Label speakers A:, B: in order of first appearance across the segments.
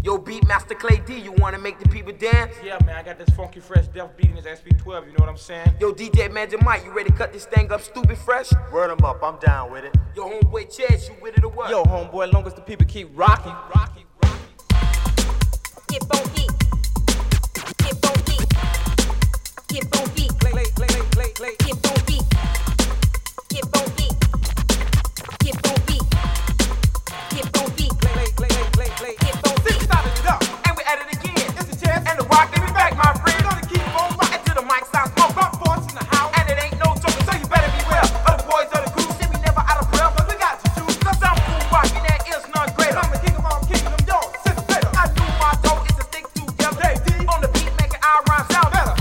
A: Yo, Beatmaster Clay D, you wanna make the people dance?
B: Yeah, man, I got this funky fresh death beat in this SP12, you know what I'm saying?
A: Yo, DJ Magic Mike, you ready to cut this thing up stupid fresh?
C: Word 'em up, I'm down with it.
A: Yo, homeboy Chaz, you with it or what?
B: Yo, homeboy, long as the people keep rocking.
D: Get funky. Get funky. Get funky. Get funky. Get funky. Get funky. Get funky. Get funky.
A: Started it up, and we at it again. It's the Chaz and the rock, they be back, my friend. Gonna keep on rocking till the mic sounds smoke. Bump force in the house, and it ain't no joke, so you better beware of the boys of the crew. See, we never out of breath, but we got to choose. Cause I'm cool rocking, that is none greater. I'm the king of all kings, them yours, since better. I knew my dough is to stick together. JD on the beat, making our rhyme sound better.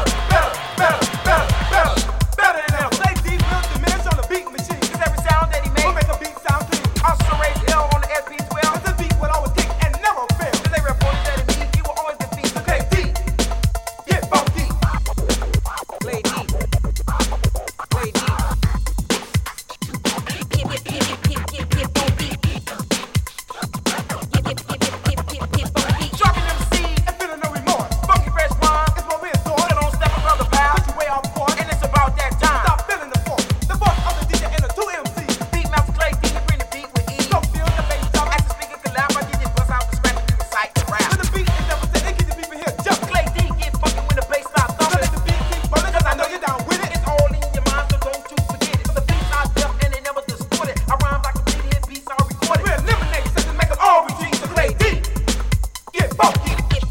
A: Better than ever. Play D will diminish on the beat machine. Cause every sound that he makes will make a beat sound clean. Also raise L on the SP12. Cause the beat will always kick and never fail. Cause they reported that in me, he will always defeat. So Clay D, get funky.
D: Play D. Play D. Get funky. Get funky.
A: Dropping them seeds and feeling no remorse. Funky fresh rhyme, it's what we're doing. So don't step above the bow. Put you way off course, and it's about that time. Stop feeling the force. The voice of the DJ and the two MCs. Beatmaster Clay D, bring the beat with ease. Don't feel the bass drum as the speaker collab. I DJ bust out the scratch and recite the rap. When the beat is double set, they keep the people here jump. Clay D get funky when the bass starts thumping. Let the beat keep rolling, cause I know you're down with it. It's all in your mind, so don't you forget it. The beats are deaf and they never distorted. I rhyme like a beat, hit beats are recorded. We eliminate such and make them all routines. So Clay D, get funky.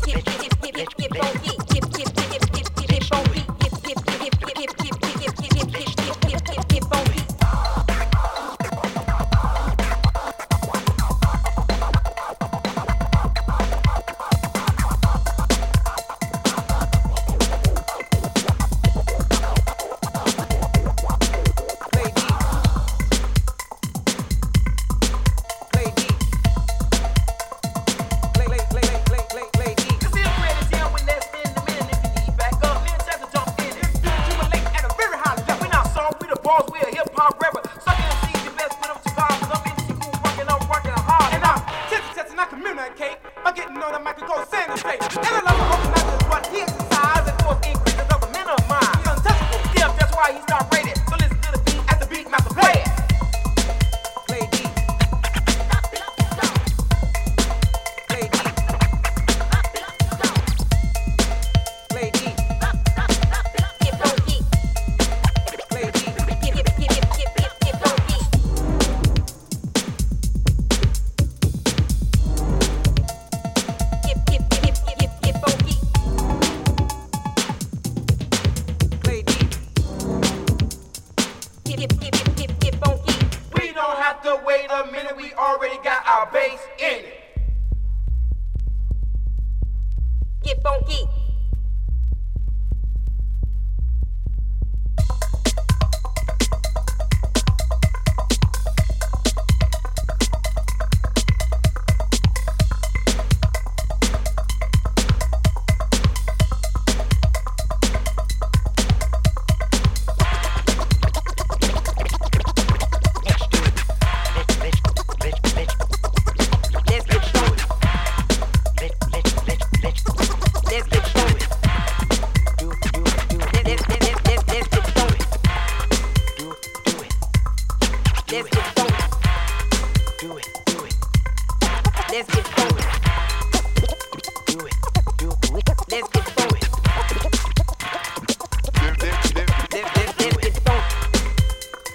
A: We don't have to wait a minute, we already got our bass in it.
D: Get funky.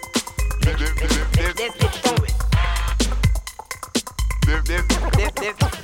E: This